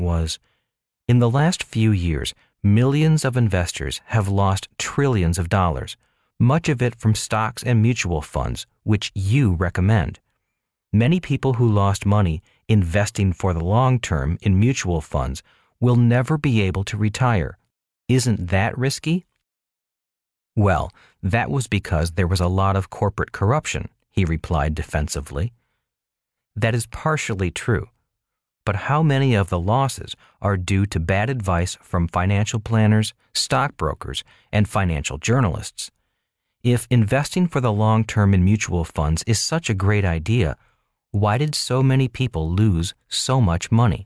was, in the last few years, millions of investors have lost trillions of dollars, much of it from stocks and mutual funds, which you recommend. Many people who lost money investing for the long term in mutual funds will never be able to retire. Isn't that risky? Well, that was because there was a lot of corporate corruption, he replied defensively. That is partially true. But how many of the losses are due to bad advice from financial planners, stockbrokers, and financial journalists? If investing for the long term in mutual funds is such a great idea, why did so many people lose so much money?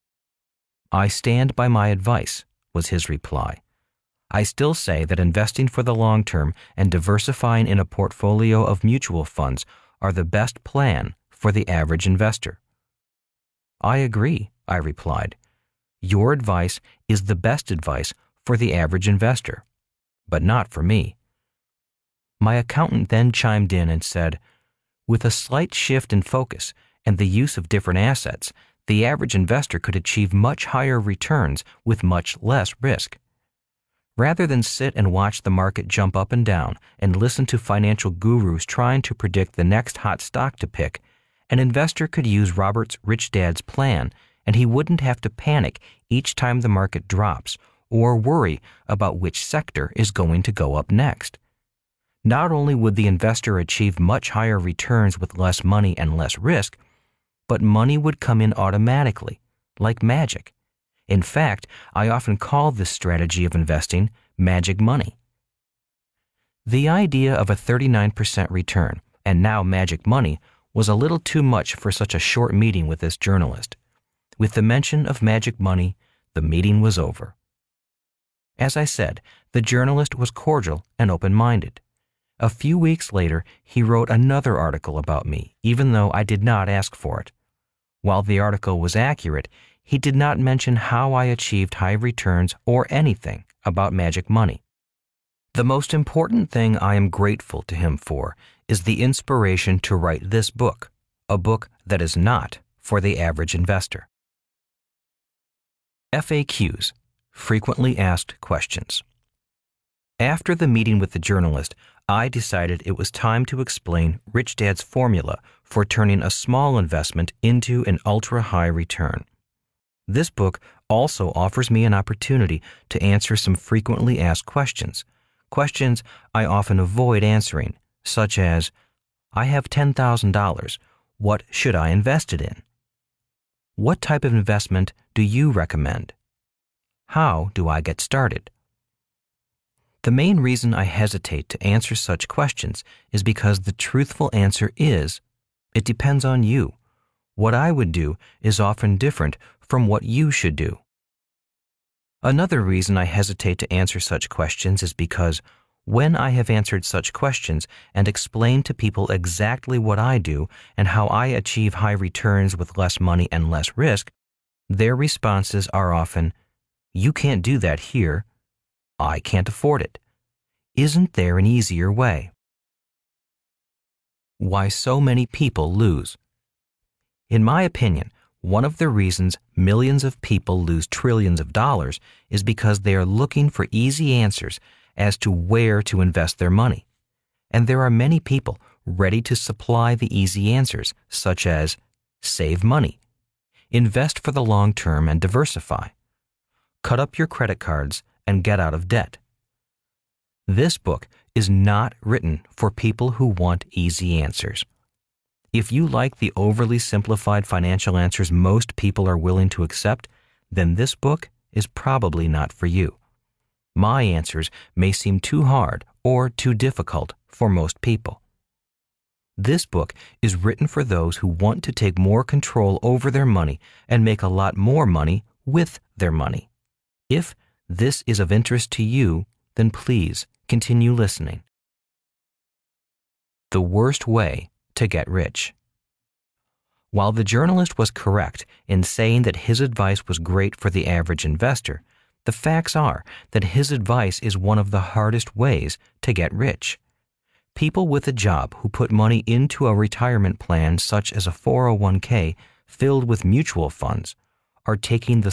I stand by my advice, was his reply. I still say that investing for the long term and diversifying in a portfolio of mutual funds are the best plan for the average investor. I agree, I replied. Your advice is the best advice for the average investor, but not for me. My accountant then chimed in and said, with a slight shift in focus and the use of different assets, the average investor could achieve much higher returns with much less risk. Rather than sit and watch the market jump up and down and listen to financial gurus trying to predict the next hot stock to pick, an investor could use Robert's Rich Dad's plan, and he wouldn't have to panic each time the market drops or worry about which sector is going to go up next. Not only would the investor achieve much higher returns with less money and less risk, but money would come in automatically, like magic. In fact, I often call this strategy of investing magic money. The idea of a 39% return, and now magic money, was a little too much for such a short meeting with this journalist. With the mention of magic money, the meeting was over. As I said, the journalist was cordial and open-minded. A few weeks later, he wrote another article about me, even though I did not ask for it. While the article was accurate, he did not mention how I achieved high returns or anything about magic money. The most important thing I am grateful to him for is the inspiration to write this book, a book that is not for the average investor. FAQs, Frequently Asked Questions. After the meeting with the journalist, I decided it was time to explain Rich Dad's formula for turning a small investment into an ultra-high return. This book also offers me an opportunity to answer some frequently asked questions I often avoid answering, such as, I have $10,000, what should I invest it in? What type of investment do you recommend? How do I get started? The main reason I hesitate to answer such questions is because the truthful answer is, it depends on you. What I would do is often different from what you should do. Another reason I hesitate to answer such questions is because when I have answered such questions and explained to people exactly what I do and how I achieve high returns with less money and less risk, their responses are often, you can't do that here. I can't afford it. Isn't there an easier way? Why so many people lose. In my opinion, one of the reasons millions of people lose trillions of dollars is because they are looking for easy answers as to where to invest their money. And there are many people ready to supply the easy answers, such as save money, invest for the long term and diversify, cut up your credit cards and get out of debt. This book is not written for people who want easy answers. If you like the overly simplified financial answers most people are willing to accept, then this book is probably not for you. My answers may seem too hard or too difficult for most people. This book is written for those who want to take more control over their money and make a lot more money with their money. If this is of interest to you, then please continue listening. The worst way to get rich. While the journalist was correct in saying that his advice was great for the average investor, the facts are that his advice is one of the hardest ways to get rich. People with a job who put money into a retirement plan such as a 401k filled with mutual funds are taking the